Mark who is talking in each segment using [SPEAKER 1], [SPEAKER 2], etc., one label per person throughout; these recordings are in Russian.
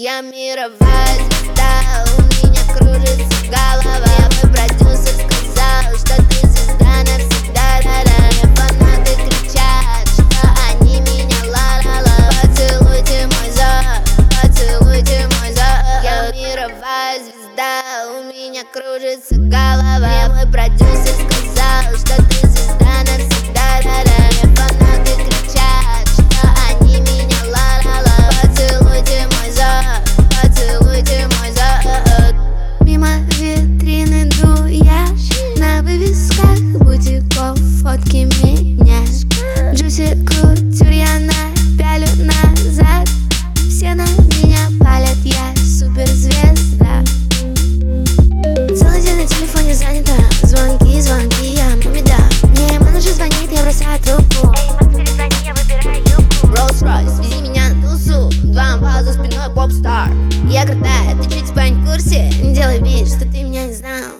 [SPEAKER 1] Я мировая звезда, у меня кружится голова. Мой продюсер сказал, что ты звезда навсегда. Мне фанаты кричат, что они меня ла-ла-ла. Поцелуйте мой зов, поцелуйте мой зов. Я мировая звезда, у меня кружится голова. Мне мой продюсер сказал, что ты звезда навсегда. Мне фанаты кричат, что они меня ла-ла-ла. Поцелуйте мой зов, поцелуйте мой зов.
[SPEAKER 2] Мимо витрины иду я, на вывесках бутиков фотки меня. Джуси кутюр я напялю назад. Все на меня палят, я суперзвезда. Целый день на телефоне занята, звонки, я мумида. Мне менеджер звонит, я бросаю трубку. Эй, Макс, перезвони, я выбираю юбку.
[SPEAKER 1] Rolls-Royce, вези меня на тусу, 2 амбала за спиной поп-стар. Я крутая, ты чуть типа не в курсе,
[SPEAKER 2] Не делай вид, что ты меня не знал.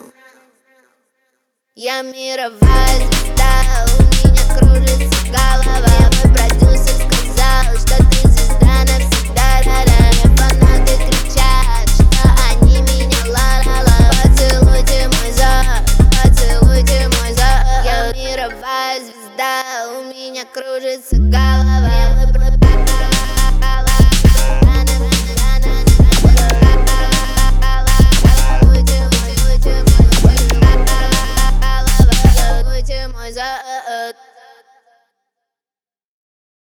[SPEAKER 1] Я мировая звезда, у меня кружится голова. Мой продюсер сказал, что ты звезда навсегда. Мне фанаты кричат, что они меня ла-ла-ла. Поцелуйте мой зов, поцелуйте мой зов. Я мировая звезда, у меня кружится голова.